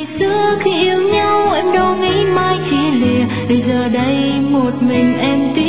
xưa khi yêu nhau em đâu nghĩ mai chia lìa, để giờ đây một mình em tiếc